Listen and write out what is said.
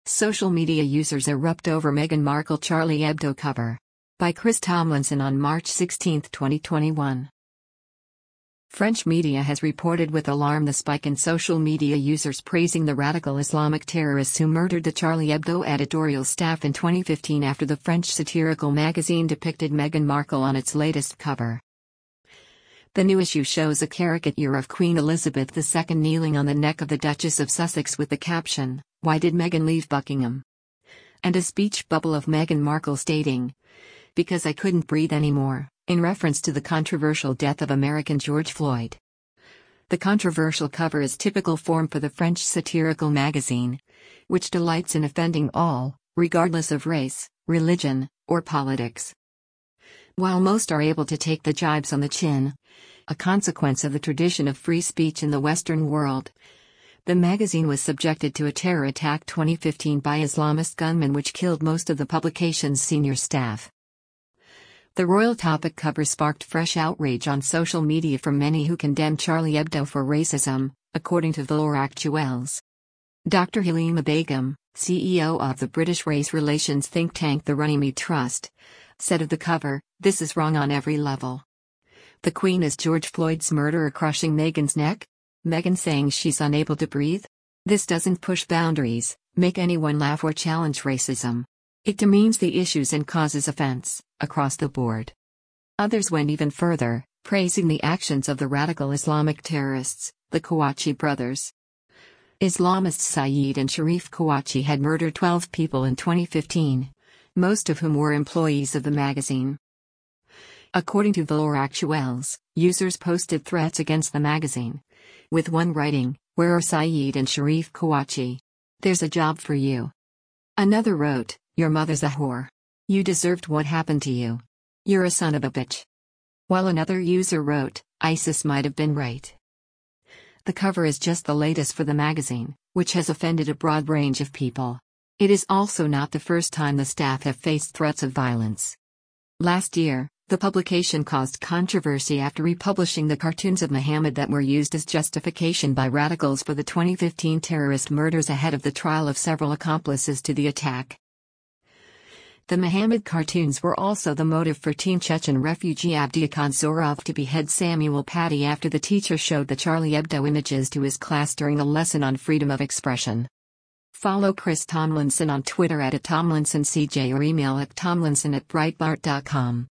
Social media users erupt over Meghan Markle Charlie Hebdo cover. By Chris Tomlinson on March 16, 2021. French media has reported with alarm the spike in social media users praising the radical Islamic terrorists who murdered the Charlie Hebdo editorial staff in 2015 after the French satirical magazine depicted Meghan Markle on its latest cover. The new issue shows a caricature of Queen Elizabeth II kneeling on the neck of the Duchess of Sussex with the caption, "Why did Meghan leave Buckingham?" and a speech bubble of Meghan Markle stating, "Because I couldn't breathe anymore," in reference to the controversial death of American George Floyd. The controversial cover is typical form for the French satirical magazine, which delights in offending all, regardless of race, religion, or politics. While most are able to take the jibes on the chin, a consequence of the tradition of free speech in the Western world, the magazine was subjected to a terror attack 2015 by Islamist gunmen which killed most of the publication's senior staff. The royal topic cover sparked fresh outrage on social media from many who condemned Charlie Hebdo for racism, according to Valeurs Actuelles. Dr. Halima Begum, CEO of the British race relations think tank the Runnymede Trust, said of the cover, "This is wrong on every level. The Queen is George Floyd's murderer crushing Meghan's neck? Meghan saying she's unable to breathe? This doesn't push boundaries, make anyone laugh or challenge racism. It demeans the issues and causes offense, across the board." Others went even further, praising the actions of the radical Islamic terrorists, the Kouachi brothers. Islamists Saeed and Sharif Kouachi had murdered 12 people in 2015, most of whom were employees of the magazine. According to Valeurs Actuelles, users posted threats against the magazine, with one writing, "Where are Saeed and Sharif Kouachi? There's a job for you." Another wrote, "Your mother's a whore. You deserved what happened to you. You're a son of a bitch." While another user wrote, "ISIS might have been right." The cover is just the latest for the magazine, which has offended a broad range of people. It is also not the first time the staff have faced threats of violence. Last year, the publication caused controversy after republishing the cartoons of Muhammad that were used as justification by radicals for the 2015 terrorist murders ahead of the trial of several accomplices to the attack. The Muhammad cartoons were also the motive for teen Chechen refugee Abdiakhan Zorov to behead Samuel Paty after the teacher showed the Charlie Hebdo images to his class during a lesson on freedom of expression. Follow Chris Tomlinson on Twitter @TomlinsonCJ or email at tomlinson@breitbart.com.